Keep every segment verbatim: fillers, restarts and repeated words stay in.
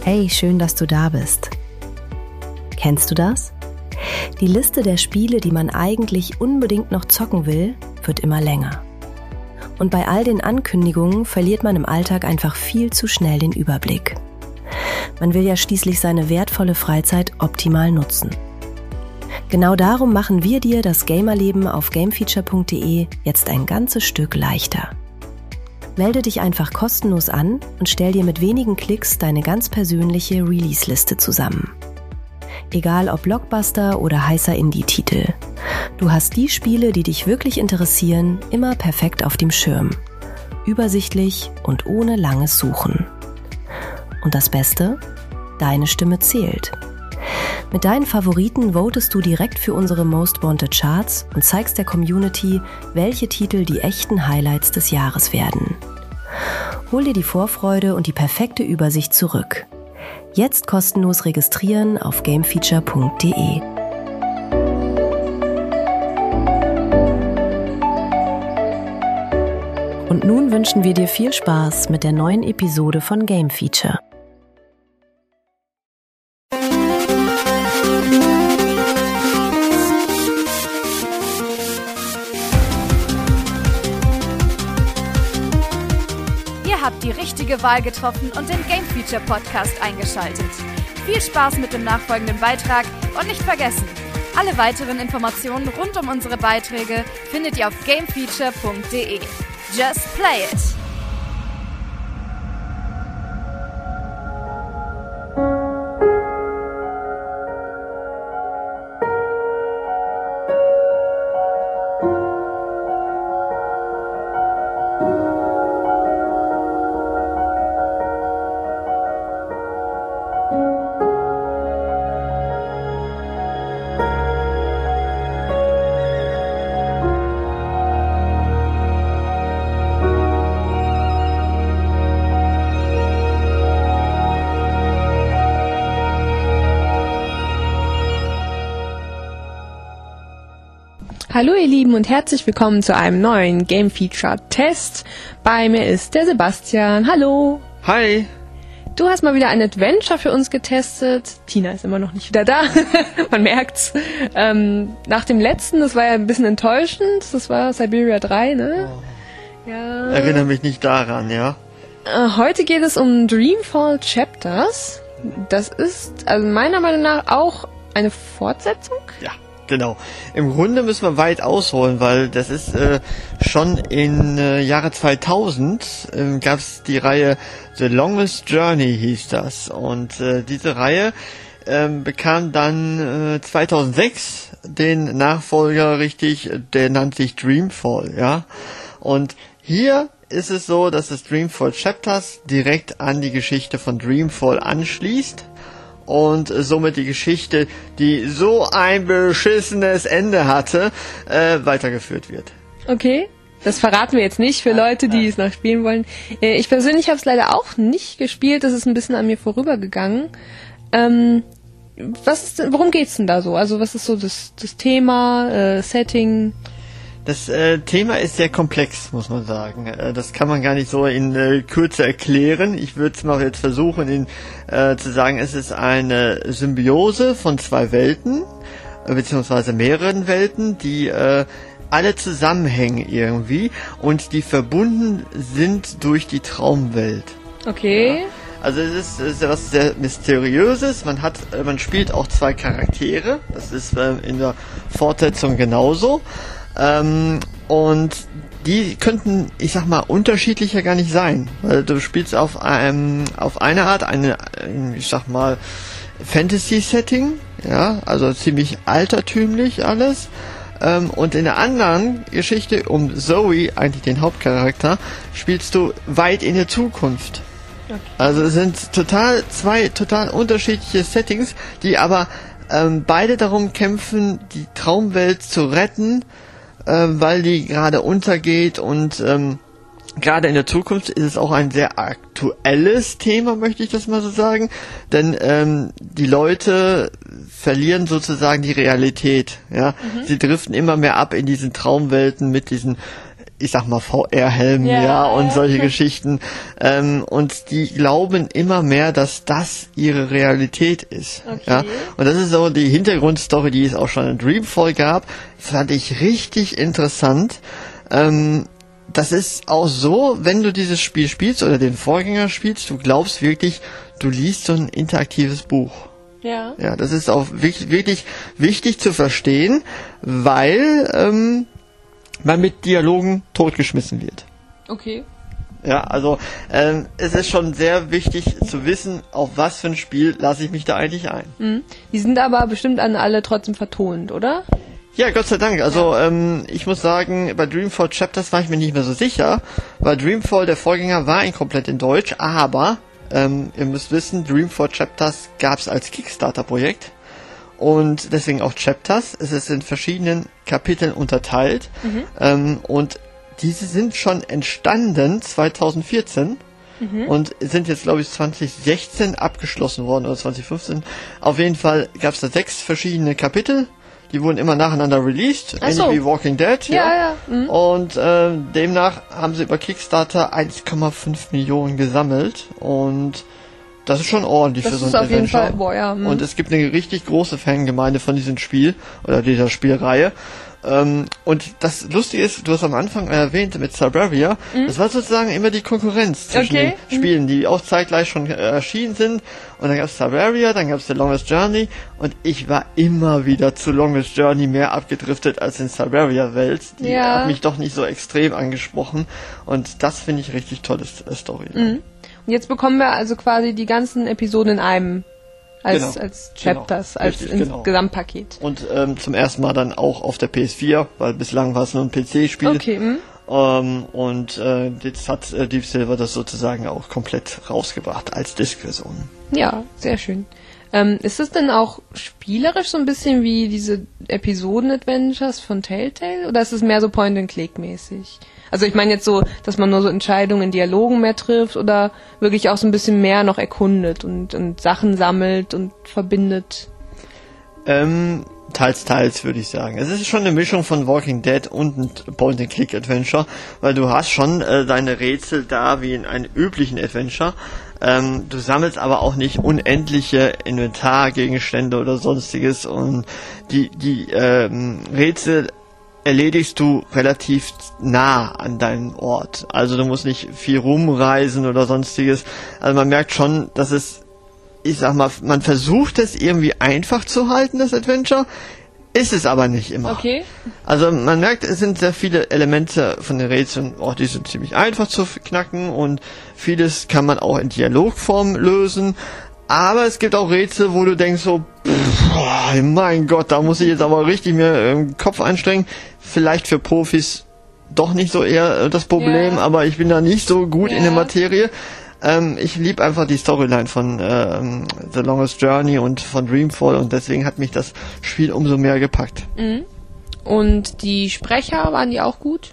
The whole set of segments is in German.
Hey, schön, dass du da bist. Kennst du das? Die Liste der Spiele, die man eigentlich unbedingt noch zocken will, wird immer länger. Und bei all den Ankündigungen verliert man im Alltag einfach viel zu schnell den Überblick. Man will ja schließlich seine wertvolle Freizeit optimal nutzen. Genau darum machen wir dir das Gamerleben auf gamefeature punkt de jetzt ein ganzes Stück leichter. Melde dich einfach kostenlos an und stell dir mit wenigen Klicks deine ganz persönliche Release-Liste zusammen. Egal ob Blockbuster oder heißer Indie-Titel. Du hast die Spiele, die dich wirklich interessieren, immer perfekt auf dem Schirm. Übersichtlich und ohne langes Suchen. Und das Beste? Deine Stimme zählt. Mit deinen Favoriten votest du direkt für unsere Most Wanted Charts und zeigst der Community, welche Titel die echten Highlights des Jahres werden. Hol dir die Vorfreude und die perfekte Übersicht zurück. Jetzt kostenlos registrieren auf gamefeature punkt de. Und nun wünschen wir dir viel Spaß mit der neuen Episode von Game Feature. Ihr habt die richtige Wahl getroffen und den Game Feature Podcast eingeschaltet. Viel Spaß mit dem nachfolgenden Beitrag und nicht vergessen, alle weiteren Informationen rund um unsere Beiträge findet ihr auf gamefeature punkt de. Just play it! Hallo ihr Lieben und herzlich willkommen zu einem neuen Game Feature Test. Bei mir ist der Sebastian. Hallo. Hi. Du hast mal wieder ein Adventure für uns getestet. Tina ist immer noch nicht wieder da. Man merkt's. Ähm, nach dem letzten, das war ja ein bisschen enttäuschend. Das war Siberia drei, ne? Oh. Ja. Erinnere mich nicht daran, ja. Äh, heute geht es um Dreamfall Chapters. Das ist also meiner Meinung nach auch eine Fortsetzung. Ja. Genau. Im Grunde müssen wir weit ausholen, weil das ist äh, schon in äh, Jahre zweitausend äh, gab es die Reihe The Longest Journey hieß das und äh, diese Reihe äh, bekam dann äh, zweitausendsechs den Nachfolger richtig, der nannte sich Dreamfall, ja. Und hier ist es so, dass das Dreamfall Chapters direkt an die Geschichte von Dreamfall anschließt. Und somit die Geschichte, die so ein beschissenes Ende hatte, äh, weitergeführt wird. Okay, das verraten wir jetzt nicht für Leute, die es noch spielen wollen. Äh, ich persönlich habe es leider auch nicht gespielt, das ist ein bisschen an mir vorübergegangen. Ähm, was ist, worum geht's denn da so? Also was ist so das, das Thema, äh, Setting? Das äh, Thema ist sehr komplex, muss man sagen. Äh, das kann man gar nicht so in äh, Kürze erklären. Ich würde es mal jetzt versuchen, in, äh, zu sagen, es ist eine Symbiose von zwei Welten, äh, beziehungsweise mehreren Welten, die äh, alle zusammenhängen irgendwie und die verbunden sind durch die Traumwelt. Okay. Ja. Also es ist, es ist etwas sehr Mysteriöses. Man hat, man spielt auch zwei Charaktere. Das ist äh, in der Fortsetzung genauso. Ähm, und die könnten, ich sag mal, unterschiedlicher gar nicht sein. Weil du spielst auf einem, auf eine Art, eine, ich sag mal, Fantasy-Setting, ja, also ziemlich altertümlich alles. Ähm, und in der anderen Geschichte um Zoe, eigentlich den Hauptcharakter, spielst du weit in der Zukunft. Okay. Also es sind total, zwei total unterschiedliche Settings, die aber ähm, beide darum kämpfen, die Traumwelt zu retten, weil die gerade untergeht und ähm, gerade in der Zukunft ist es auch ein sehr aktuelles Thema, möchte ich das mal so sagen, denn ähm, die Leute verlieren sozusagen die Realität, ja, mhm. Sie driften immer mehr ab in diesen Traumwelten mit diesen ich sag mal, V R-Helm, ja, ja, und solche Geschichten. Ähm, und die glauben immer mehr, dass das ihre Realität ist. Okay. Ja? Und das ist so die Hintergrundstory, die es auch schon in Dreamfall gab. Das fand ich richtig interessant. Ähm, das ist auch so, wenn du dieses Spiel spielst oder den Vorgänger spielst, du glaubst wirklich, du liest so ein interaktives Buch. Ja. Ja, das ist auch wirklich, wirklich wichtig zu verstehen, weil ähm, man mit Dialogen totgeschmissen wird. Okay. Ja, also ähm, es ist schon sehr wichtig zu wissen, auf was für ein Spiel lasse ich mich da eigentlich ein. Mhm. Die sind aber bestimmt an alle trotzdem vertont, oder? Ja, Gott sei Dank. Also ja. ähm, ich muss sagen, bei Dreamfall Chapters war ich mir nicht mehr so sicher, weil Dreamfall, der Vorgänger, war ein komplett in Deutsch, aber ähm, ihr müsst wissen, Dreamfall Chapters gab es als Kickstarter-Projekt. Und deswegen auch Chapters. Es ist in verschiedenen Kapiteln unterteilt. Mhm. Ähm, und diese sind schon entstanden zwanzig vierzehn mhm. und sind jetzt, glaube ich, zwanzig sechzehn abgeschlossen worden oder zwanzig fünfzehn. Auf jeden Fall gab es da sechs verschiedene Kapitel. Die wurden immer nacheinander released, ähnlich so. Wie Walking Dead. Ja, ja. ja. Mhm. Und äh, demnach haben sie über Kickstarter eins Komma fünf Millionen gesammelt. Und das ist schon ordentlich das für so ein ist auf Adventure. Jeden Fall, boah, ja. Und es gibt eine richtig große Fangemeinde von diesem Spiel oder dieser Spielreihe. Ähm, und das Lustige ist, du hast am Anfang erwähnt mit Cyberia, mhm. das war sozusagen immer die Konkurrenz zwischen okay. den Spielen, die auch zeitgleich schon äh, erschienen sind. Und dann gab es Cyberia, dann gab es The Longest Journey und ich war immer wieder zu Longest Journey mehr abgedriftet als in Cyberia-Welt. Die ja. hat mich doch nicht so extrem angesprochen und das finde ich richtig tolle Story. Mhm. Und jetzt bekommen wir also quasi die ganzen Episoden in einem. Als, genau. als Chapters, genau. als Richtig, ins genau. Gesamtpaket. Und ähm, zum ersten Mal dann auch auf der P S vier, weil bislang war es nur ein P C-Spiel. Okay. Mh. Ähm, und äh, jetzt hat äh, Deep Silver das sozusagen auch komplett rausgebracht als Disk-Version. Ja, sehr schön. Ähm, ist es denn auch spielerisch so ein bisschen wie diese Episoden-Adventures von Telltale? Oder ist es mehr so Point-and-Click-mäßig? Also ich meine jetzt so, dass man nur so Entscheidungen in Dialogen mehr trifft oder wirklich auch so ein bisschen mehr noch erkundet und, und Sachen sammelt und verbindet? Ähm, teils, teils würde ich sagen. Es ist schon eine Mischung von Walking Dead und ein Point-and-Click-Adventure, weil du hast schon äh, deine Rätsel da wie in einem üblichen Adventure. Ähm, du sammelst aber auch nicht unendliche Inventargegenstände oder sonstiges und die, die ähm, Rätsel erledigst du relativ nah an deinem Ort. Also du musst nicht viel rumreisen oder sonstiges. Also man merkt schon, dass es, ich sag mal, man versucht es irgendwie einfach zu halten, das Adventure, ist es aber nicht immer. Okay. Also man merkt, es sind sehr viele Elemente von den Rätseln, oh, die sind ziemlich einfach zu knacken und vieles kann man auch in Dialogform lösen. Aber es gibt auch Rätsel, wo du denkst so, pff, mein Gott, da muss ich jetzt aber richtig mir im Kopf anstrengen. Vielleicht für Profis doch nicht so eher das Problem, ja. aber ich bin da nicht so gut ja. in der Materie. Ähm, ich liebe einfach die Storyline von ähm, The Longest Journey und von Dreamfall und deswegen hat mich das Spiel umso mehr gepackt. Mhm. Und die Sprecher, waren die auch gut?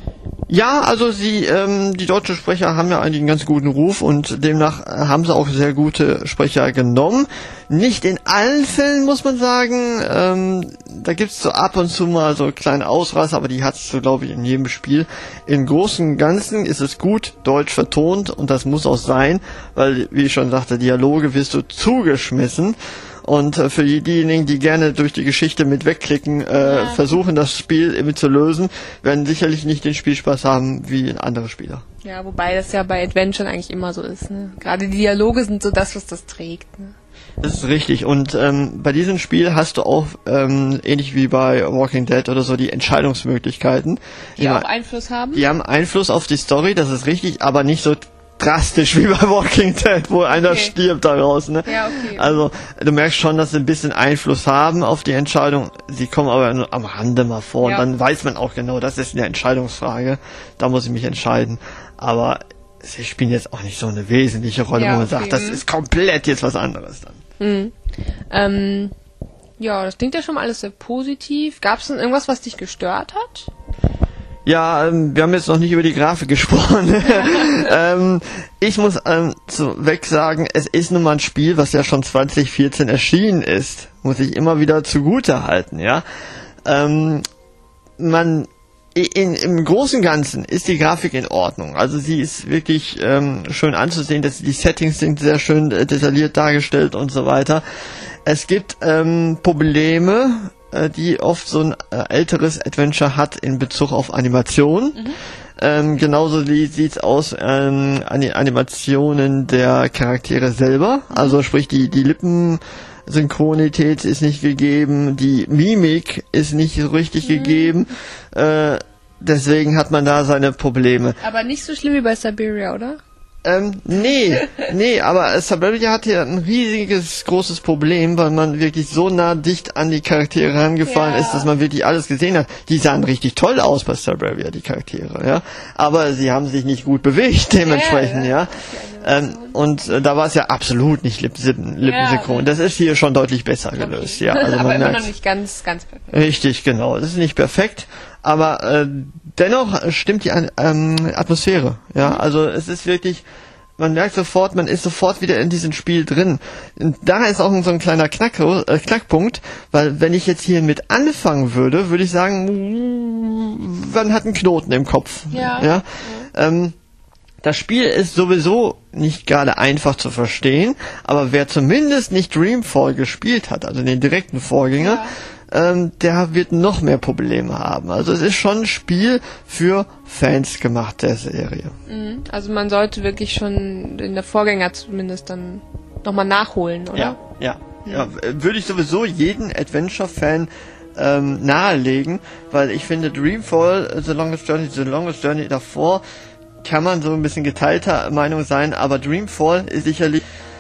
Ja, also sie, ähm, die deutschen Sprecher haben ja eigentlich einen ganz guten Ruf und demnach haben sie auch sehr gute Sprecher genommen. Nicht in allen Fällen, muss man sagen. Ähm, da gibt's so ab und zu mal so kleine Ausreißer, aber die hat's so, glaube ich, in jedem Spiel. Im Großen und Ganzen ist es gut deutsch vertont und das muss auch sein, weil, wie ich schon sagte, Dialoge wirst du zugeschmissen. Und äh, für diejenigen, die gerne durch die Geschichte mit wegklicken, äh, ja. versuchen, das Spiel irgendwie zu lösen, werden sicherlich nicht den Spielspaß haben wie andere Spieler. Ja, wobei das ja bei Adventure eigentlich immer so ist. Ne? Gerade die Dialoge sind so das, was das trägt. Ne? Das ist richtig. Und ähm, bei diesem Spiel hast du auch, ähm, ähnlich wie bei Walking Dead oder so, die Entscheidungsmöglichkeiten. Die, die auch Einfluss haben? Die haben Einfluss auf die Story, das ist richtig, aber nicht so drastisch wie bei Walking Dead, wo einer okay. stirbt daraus, ne? Ja, okay. Also, du merkst schon, dass sie ein bisschen Einfluss haben auf die Entscheidung. Sie kommen aber nur am Rande mal vor. Ja. Und dann weiß man auch genau, das ist eine Entscheidungsfrage. Da muss ich mich entscheiden. Aber sie spielen jetzt auch nicht so eine wesentliche Rolle, ja, wo man okay. sagt, das ist komplett jetzt was anderes dann. Mhm. Ähm, ja, das klingt ja schon mal alles sehr positiv. Gab es denn irgendwas, was dich gestört hat? Ja, ähm, wir haben jetzt noch nicht über die Grafik gesprochen. ähm, ich muss ähm, weg sagen, es ist nun mal ein Spiel, was ja schon zwanzig vierzehn erschienen ist. Muss ich immer wieder zugute halten, ja. Ähm, man in, im Großen und Ganzen ist die Grafik in Ordnung. Also sie ist wirklich ähm, schön anzusehen, dass die Settings sind sehr schön äh, detailliert dargestellt und so weiter. Es gibt ähm, Probleme, äh, die oft so ein äh, älteres Adventure hat in Bezug auf Animation. Mhm. Ähm, genauso wie sieht's aus ähm, an die Animationen der Charaktere selber. Also sprich die die Lippensynchronität ist nicht gegeben, die Mimik ist nicht so richtig mhm. gegeben. Äh, deswegen hat man da seine Probleme. Aber nicht so schlimm wie bei Siberia, oder? Ähm, nee, nee, aber Siberia hat hier ein riesiges, großes Problem, weil man wirklich so nah dicht an die Charaktere rangefahren ja. ist, dass man wirklich alles gesehen hat. Die sahen richtig toll aus bei Siberia, die Charaktere, ja. Aber sie haben sich nicht gut bewegt, dementsprechend, ja. ja. Ähm, und äh, da war es ja absolut nicht Lipp lippensynchron. Ja. Das ist hier schon deutlich besser gelöst, okay. ja. Also aber man immer merkt, noch nicht ganz, ganz perfekt. Richtig, genau. Das ist nicht perfekt, aber äh, dennoch stimmt die ähm, Atmosphäre. Ja, mhm. also es ist wirklich, man merkt sofort, man ist sofort wieder in diesem Spiel drin. Und da ist auch so ein kleiner Knack, äh, Knackpunkt, weil wenn ich jetzt hier mit anfangen würde, würde ich sagen, man hat einen Knoten im Kopf. Ja. ja? ja. Ähm, Das Spiel ist sowieso nicht gerade einfach zu verstehen, aber wer zumindest nicht Dreamfall gespielt hat, also den direkten Vorgänger, ja. ähm, der wird noch mehr Probleme haben. Also es ist schon ein Spiel für Fans gemacht, der Serie. Also man sollte wirklich schon in der Vorgänger zumindest dann nochmal nachholen, oder? Ja, ja, ja. ja würde ich sowieso jeden Adventure-Fan ähm, nahelegen, weil ich finde Dreamfall, The Longest Journey, The Longest Journey davor, kann man so ein bisschen geteilter Meinung sein, aber Dreamfall ist sicherlich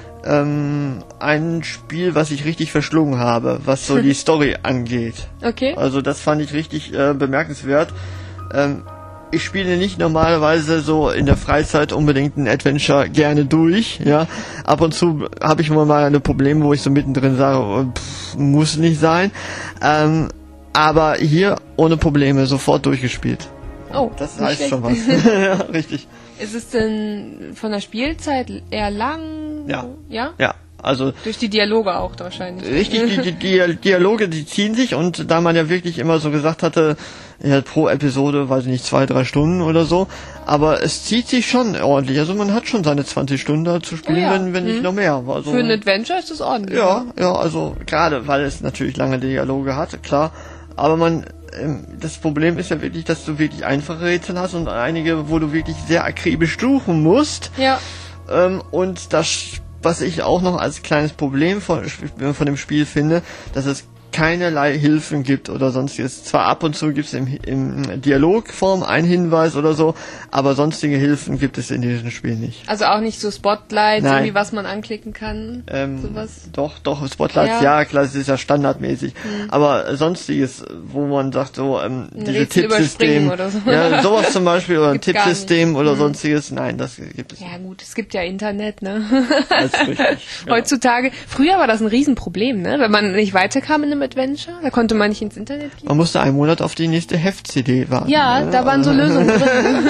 ähm, ein Spiel, was ich richtig verschlungen habe, was so die Story angeht. Okay. Also das fand ich richtig äh, bemerkenswert. Ähm, ich spiele nicht normalerweise so in der Freizeit unbedingt ein Adventure gerne durch, ja. Ab und zu habe ich immer mal eine Probleme, wo ich so mittendrin sage, pff, muss nicht sein. Ähm, aber hier ohne Probleme sofort durchgespielt. Oh, das heißt schlecht. Schon was. Ja, richtig. Ist es denn von der Spielzeit eher lang? Ja. Ja? Ja, also... Durch die Dialoge auch wahrscheinlich. Richtig, die, die, die Dialoge, die ziehen sich, und da man ja wirklich immer so gesagt hatte, ja, pro Episode, weiß ich nicht, zwei, drei Stunden oder so, aber es zieht sich schon ordentlich. Also man hat schon seine zwanzig Stunden da zu spielen, oh ja. wenn, wenn nicht hm. noch mehr. Also, für ein Adventure ist das ordentlich. Ja, ja, also gerade, weil es natürlich lange Dialoge hat, klar, aber man... Das Problem ist ja wirklich, dass du wirklich einfache Rätsel hast und einige, wo du wirklich sehr akribisch suchen musst. Ja. Ähm, und das, was ich auch noch als kleines Problem von, von dem Spiel finde, dass es keinerlei Hilfen gibt oder sonstiges. Zwar ab und zu gibt es im, im Dialogform einen Hinweis oder so, aber sonstige Hilfen gibt es in diesem Spiel nicht. Also auch nicht so Spotlights, Nein. irgendwie was man anklicken kann? Ähm, sowas? Doch, doch, Spotlights, ja, ja klar, das ist ja standardmäßig. Hm. Aber sonstiges, wo man sagt, so, ähm, ein diese Rätsel Tippsystem, oder so. Ja, sowas zum Beispiel, oder ein Tippsystem oder hm. sonstiges, nein, das gibt es ja, nicht. Ja gut, es gibt ja Internet, ne? Das ist richtig. Heutzutage, ja. Früher war das ein Riesenproblem, ne? Wenn man nicht weiterkam in einem Adventure, da konnte man nicht ins Internet gehen. Man musste einen Monat auf die nächste Heft-C D warten. Ja, ne? Da waren so Lösungen drin.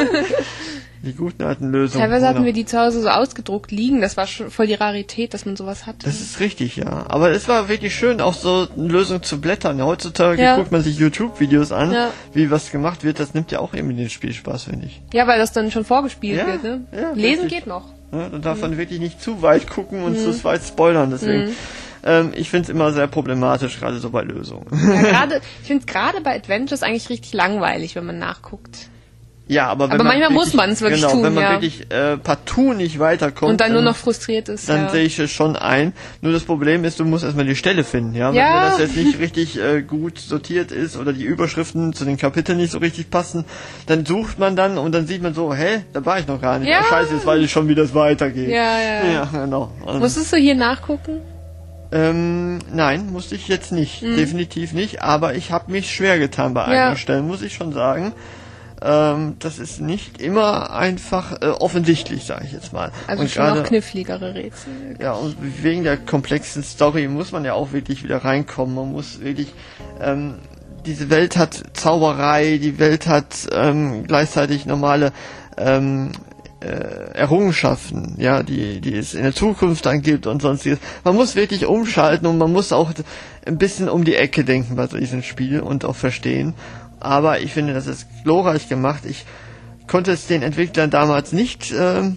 Die guten alten Lösungen. Teilweise hatten wir die zu Hause so ausgedruckt liegen, das war schon voll die Rarität, dass man sowas hatte. Das ist richtig, ja. Aber es war wirklich schön, auch so eine Lösung zu blättern. Heutzutage ja. guckt man sich YouTube-Videos an, ja. wie was gemacht wird. Das nimmt ja auch eben den Spielspaß, finde ich. Ja, weil das dann schon vorgespielt ja, wird, ne? Ja, Lesen richtig. geht noch. Ja, dann darf mhm. man wirklich nicht zu weit gucken und mhm. zu weit spoilern, deswegen... Mhm. Ähm, ich finde es immer sehr problematisch, gerade so bei Lösungen. Ja, gerade, ich finde es gerade bei Adventures eigentlich richtig langweilig, wenn man nachguckt. Ja, aber, wenn aber man manchmal wirklich, muss man es wirklich genau, tun, wenn man ja. wirklich äh, partout nicht weiterkommt und dann nur noch frustriert ist, dann ja. sehe ich es schon ein. Nur das Problem ist, du musst erstmal die Stelle finden, ja. Wenn ja. das jetzt nicht richtig äh, gut sortiert ist oder die Überschriften zu den Kapiteln nicht so richtig passen, dann sucht man dann und dann sieht man so, hä, da war ich noch gar nicht. Ja. Oh, scheiße, jetzt weiß ich schon, wie das weitergeht. Ja, ja. Ja, genau. Also, musstest du hier nachgucken? Ähm, nein, musste ich jetzt nicht. Mhm. Definitiv nicht. Aber ich habe mich schwer getan bei ja. einigen Stellen, muss ich schon sagen. Ähm, das ist nicht immer einfach äh, offensichtlich, sage ich jetzt mal. Also und schon grade, noch kniffligere Rätsel. Ja, und wegen der komplexen Story muss man ja auch wirklich wieder reinkommen. Man muss wirklich... Ähm, diese Welt hat Zauberei, die Welt hat ähm, gleichzeitig normale... Ähm, Errungenschaften, ja, die, die es in der Zukunft dann gibt und sonstiges. Man muss wirklich umschalten und man muss auch ein bisschen um die Ecke denken bei diesem Spiel und auch verstehen. aber ich finde, das ist glorreich gemacht. Ich konnte es den Entwicklern damals nicht, ähm,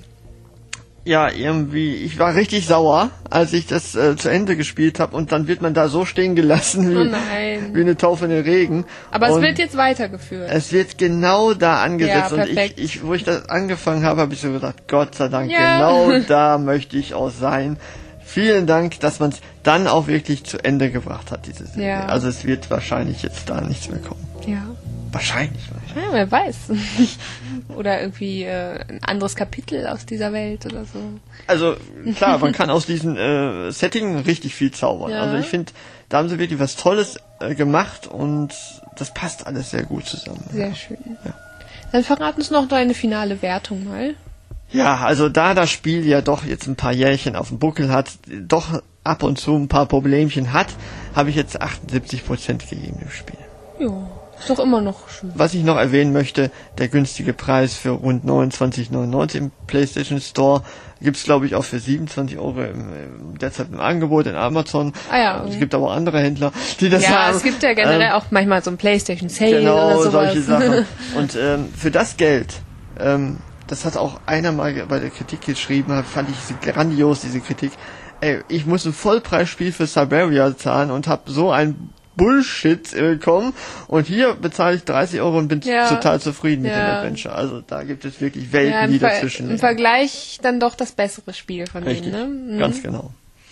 ja, irgendwie, ich war richtig sauer, als ich das äh, zu Ende gespielt habe und dann wird man da so stehen gelassen wie, Oh nein. wie eine Taufe in den Regen. Aber und es wird jetzt weitergeführt. es wird genau da angesetzt Ja, und ich, perfekt. ich, wo ich das angefangen habe, habe ich so gedacht, Gott sei Dank, Ja. genau da möchte ich auch sein. Vielen Dank, dass man es dann auch wirklich zu Ende gebracht hat, diese Serie. Ja. Also es wird wahrscheinlich jetzt da nichts mehr kommen. Ja. Wahrscheinlich. Ja, wer weiß. Oder irgendwie äh, ein anderes Kapitel aus dieser Welt oder so. Also klar, man kann aus diesem äh, Setting richtig viel zaubern. Ja. Also ich finde, da haben sie wirklich was Tolles äh, gemacht und das passt alles sehr gut zusammen. Sehr schön. Ja. Dann verrat uns noch deine finale Wertung mal. Ja, also da das Spiel ja doch jetzt ein paar Jährchen auf dem Buckel hat, doch ab und zu ein paar Problemchen hat, habe ich jetzt achtundsiebzig Prozent gegeben dem Spiel. Ja, ist doch immer noch schön. Was ich noch erwähnen möchte, der günstige Preis für rund neunundzwanzig neunundneunzig im PlayStation Store gibt's glaube ich auch für siebenundzwanzig Euro im, im, derzeit im Angebot in Amazon. Ah ja, okay. Es gibt aber auch andere Händler, die das Ja, haben. es gibt ja generell Ähm, auch manchmal so ein PlayStation Sale genau, oder sowas. solche Sachen. Und ähm, für das Geld, ähm, das hat auch einer mal bei der Kritik geschrieben, fand ich sie grandios, diese Kritik. Ey, ich muss ein Vollpreisspiel für Siberia zahlen und habe so ein Bullshit äh, bekommen und hier bezahle ich dreißig Euro und bin Ja. total zufrieden mit Ja. dem Adventure. Also da gibt es wirklich Welten, Ja, im, die Ver dazwischen im liegen. Vergleich dann doch das bessere Spiel von Richtig, denen, ne? Mhm. ganz genau.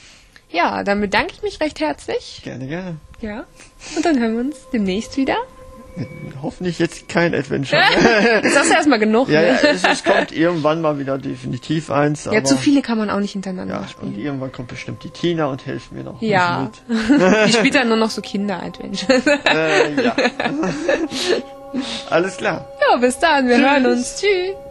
Ja, dann bedanke ich mich recht herzlich. Gerne, gerne. Ja. Und dann hören wir uns demnächst wieder. Hoffentlich jetzt kein Adventure. Jetzt hast du erstmal genug. ja, ne? ja es, es kommt irgendwann mal wieder definitiv eins. Ja, aber, zu viele kann man auch nicht hintereinander Ja, und spielen. irgendwann kommt bestimmt die Tina und hilft mir noch. ein Ja. bisschen mit. Die spielt dann nur noch so Kinder-Adventures. Äh, ja. Alles klar. Ja, bis dann. Wir Tschüss. hören uns. Tschüss.